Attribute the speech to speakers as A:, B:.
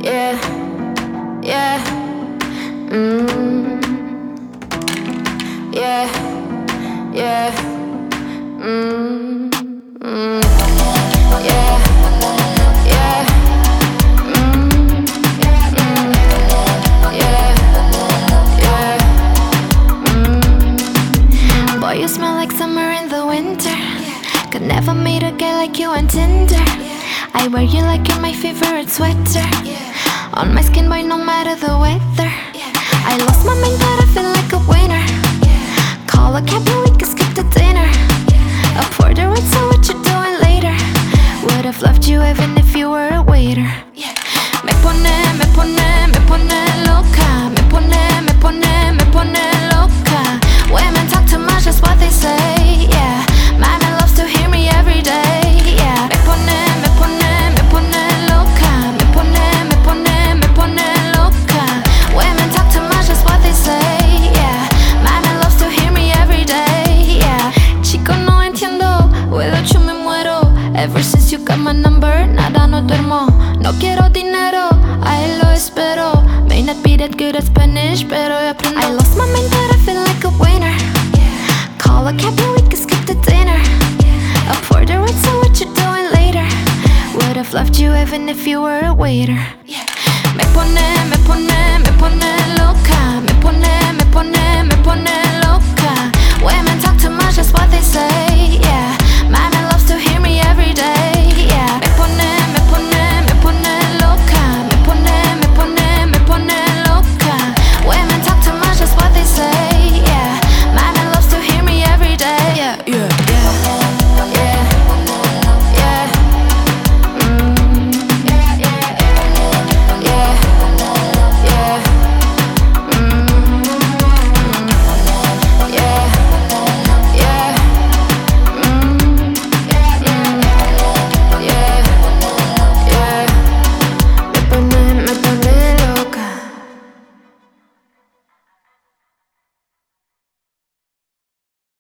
A: yeah, yeah, mm, yeah, yeah, mm, mm, yeah, yeah, mm, yeah, yeah, Boy, you smell like summer in the winter. Could never meet a guy like you on Tinder. I wear you like you're my favorite sweater. On my skin, boy, no matter the weather. I lost my mind, but I feel like a winner. Call a cab and we can skip the dinner. A porter would say what you're doing later. Would've loved you even if you were a waiter. Me pone loca. Me pone loca. Women talk too much, that's what they say, yeah. My man loves to hear me every day, yeah. Me pone loca. Me pone loca. Women talk too much, that's what they say, yeah. My man loves to hear me every day, yeah. Chico, no entiendo, without you me muero. Ever since you got my number, nada no duermo. No quiero dinero, ahí lo espero. May not be that good at Spanish, pero yo aprendo. I lost my mind, but I feel like a winner. Call a cab and we can skip the dinner. A porter would say what you're doing later. Would've loved you even if you were a waiter. Me pone loca.